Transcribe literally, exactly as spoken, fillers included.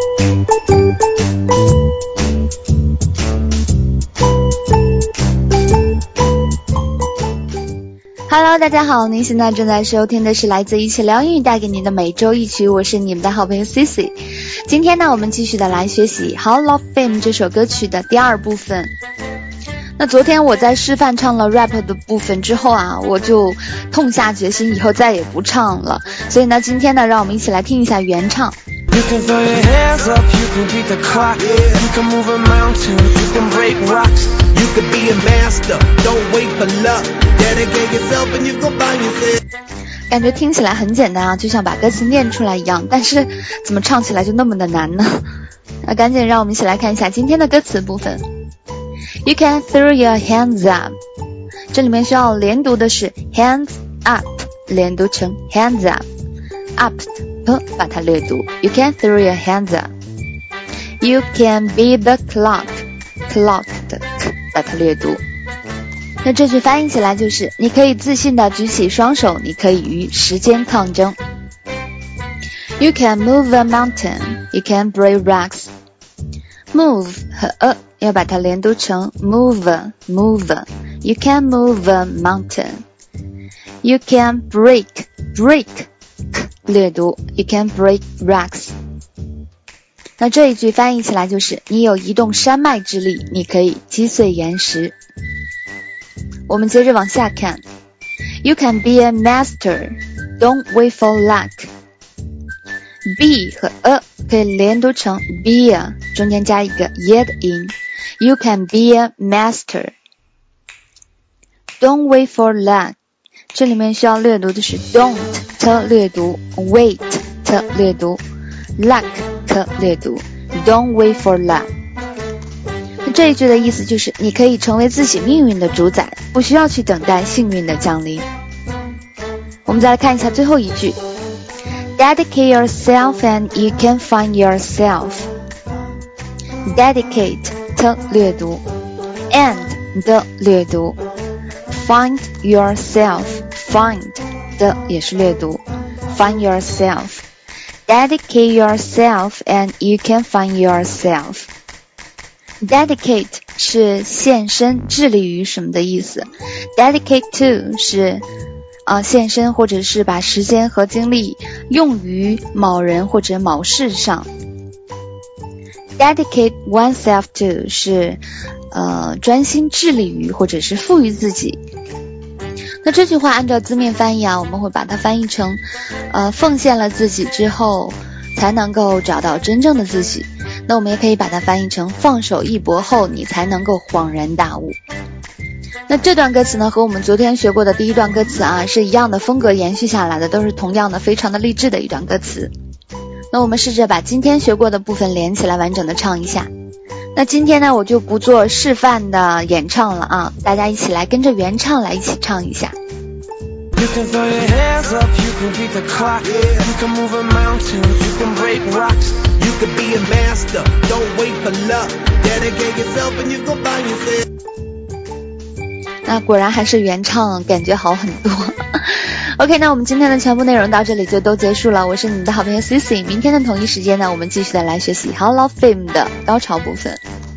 Hello， 大家好，您现在正在收听的是来自一起聊英语带给您的每周一曲，我是你们的好朋友 Cici。今天呢，我们继续的来学习 Hall of Fame 这首歌曲的第二部分。那昨天我在示范唱了 rap 的部分之后啊，我就痛下决心以后再也不唱了。所以呢，今天呢，让我们一起来听一下原唱。 You can throw your hands up, you can beat the clock, yeah. You can move a mountain, you can break rocks. You can be a master, don't wait for luck. Dedicate yourself and you go find yourself. 感觉听起来很简单啊，就像把歌词念出来一样，但是怎么唱起来就那么的难呢？那赶紧让我们一起来看一下今天的歌词部分。You can throw your hands up， 这里面需要连读的是 hands up， 连读成 hands up，up 把它略读 You can throw your hands up. You can be the clock, clock 的 k 把它略读。那这句翻译起来就是你可以自信地举起双手，你可以与时间抗争。 You can move a mountain, you can break rocks. Move 和 a 要把它连读成 move, move. You can move a mountain. You can break, break略读 You can break rocks。 那这一句翻译起来就是你有移动山脉之力，你可以击碎岩石。我们接着往下看 You can be a master, don't wait for luck. Be 和 a 可以连读成 be a 中间加一个 y 的音 You can be a master, don't wait for luck。 这里面需要略读的是 don't 特略读 wait 特略读 luck 特略读 don't wait for luck。 那这一句的意思就是你可以成为自己命运的主宰，不需要去等待幸运的降临。我们再来看一下最后一句 Dedicate yourself and you can find yourself。 Dedicate 特略读 and 的略读 Find yourself Find 的也是略读 Find yourself Dedicate yourself and you can find yourself。 Dedicate 是献身致力于什么的意思， Dedicate to 是、呃、献身或者是把时间和精力用于某人或者某事上。 Dedicate oneself to 是呃专心致力于或者是赋予自己。那这句话按照字面翻译啊，我们会把它翻译成呃奉献了自己之后才能够找到真正的自己。那我们也可以把它翻译成放手一搏后你才能够恍然大悟。那这段歌词呢，和我们昨天学过的第一段歌词啊是一样的风格延续下来的，都是同样的非常的励志的一段歌词。那我们试着把今天学过的部分连起来完整的唱一下。那今天呢，我就不做示范的演唱了啊，大家一起来跟着原唱来一起唱一下。 You can throw your hands up, you can beat the clock, yeah. You can move a mountain, you can break rocks. You can be a master, don't wait for luck. Dedicate yourself and you go find yourself. 那果然还是原唱感觉好很多。OK， 那我们今天的全部内容到这里就都结束了，我是你们的好朋友 Cici。 明天的同一时间呢，我们继续的来学习 Hall of Fame 的高潮部分。